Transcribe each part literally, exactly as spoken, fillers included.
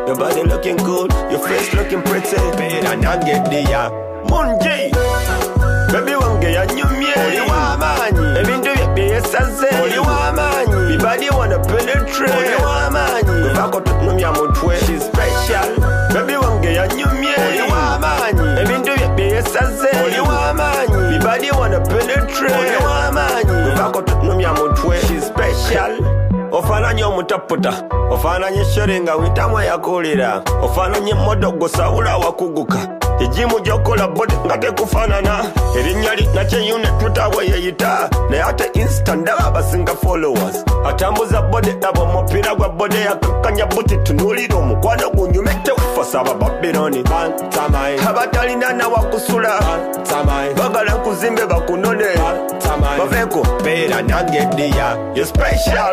Your body looking good, your face looking pretty. Better not get the ya. Munji. Baby wange ya nyumye. Oli wa manyi. Ebintu bye saze. Oli wa manyi. Mi body wanna penetrate. Oli wa manyi. Vako tunumya mutwe. She's special. Baby wange ya nyumye. Oli wa manyi. Ebintu bye saze. Oli wa manyi. Mi body wanna penetrate. Oli wa manyi. Vako tunumya mutwe. She's special. Ofananye omutaputa, ofananye shorenga witamwe yakulira, ofananye modogo sawula wakuguka. Ejimu jokola body nga tekufanana. Erinnya linakye unit tutawe yeyita. Naye ate insta ndaba abasinga followers. Atambuza body abo mupira gwa body yakakanya buti tunulira omukwano gunyumete ufasaba Babyloni. Bantamai abatalina nawakusula. Bantamai bagala nkuzimbe bakunone. Bantamai baveko beera nange ddiya. You're special.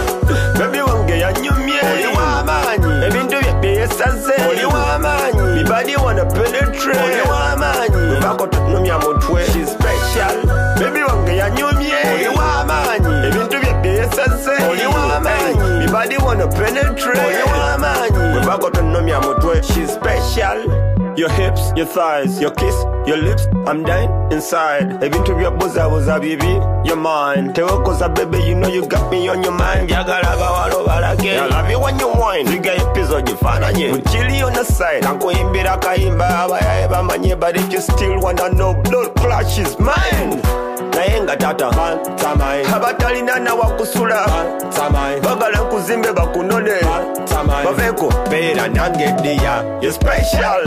Baby wange yanyumye. Oli wa manyi. Ebintu bye yesaze. Oli wa manyi. Mi body wanna penetrate. Oli wa manyi. Vako tunumya mutwe. She's special. Baby wange yanyumye. Oli wa manyi. Ebintu bye yesaze. Oli wa manyi. Mi body wanna penetrate. Oli wa manyi. Vako tunumya mutwe. She's special. Your hips, your thighs, your kiss, your lips, I'm dying inside. Ebintu bya buza buza bibi, you're mine. Tewokoza baby, you know you got me on your mind. Yagalaga walo balage. I love you when you whine. Liga episode yifananye. Muchili on the side. Kankuimbira kayimba abayaye bamanye. But if you still wanna know, blood clash is mine. Nayenga tata Bantamai abatalina nawakusula. Bantamai bagala nkuzimbe bakunone. Bantamai baveko beera nange ddiya. You're special.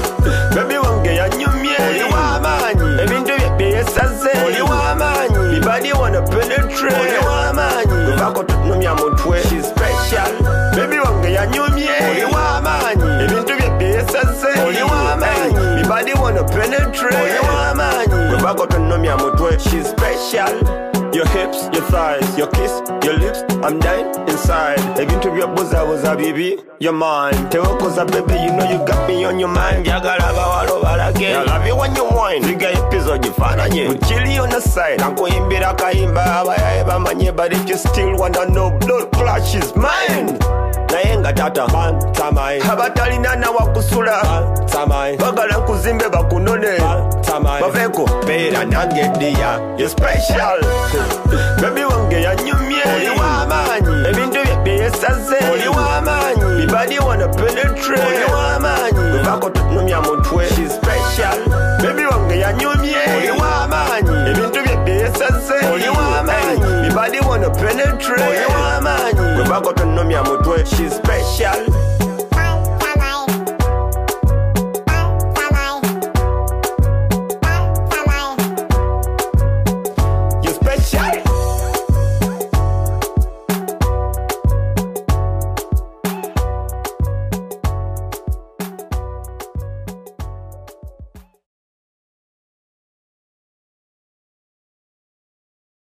Baby wange yanyumye. Oli wa manyi. Ebintu bye yesaze. Oli wa manyi. Mi body wanna penetrate. Oli wa manyi. Vako tunumya mutwe. She's special. Baby wange yanyumye. Oli wa manyi. Ebintu bye yesaze. Oli wa manyi. Mi body wanna penetrate. Oli wa manyi. Vako tunumya mutwe. She's special. Your hips, your thighs, your kiss, your lips, I'm dying inside. Ebintu bya buza buza bibi, you're mine. Tewokoza baby, you know you got me on your mind. Yagalaga walo balage. I love you when you whine. Liga episode yifananye. Muchili on the side. Kankuimbira kayimba abayaye bamanye. But if you still wanna know, blood clash is mine. Nayenga tata Bantamai abatalina nawakusula. Bantamai bagala nkuzimbe bakunone. Bantamai baveko beera nange ddiya. You're special. Baby wange yanyumye. Oli wa manyi. Ebintu bye yesaze. Oli wa manyi. Mi body wanna penetrate. Oli wa manyi. Vako tunumya mutwe. She's special. Baby wange yanyumye. Oli wa manyi. Ebintu bye yesaze. Oli wa manyi. Mi body wanna penetrate. Oli wa manyi. Vako tunumya mutwe. She's special.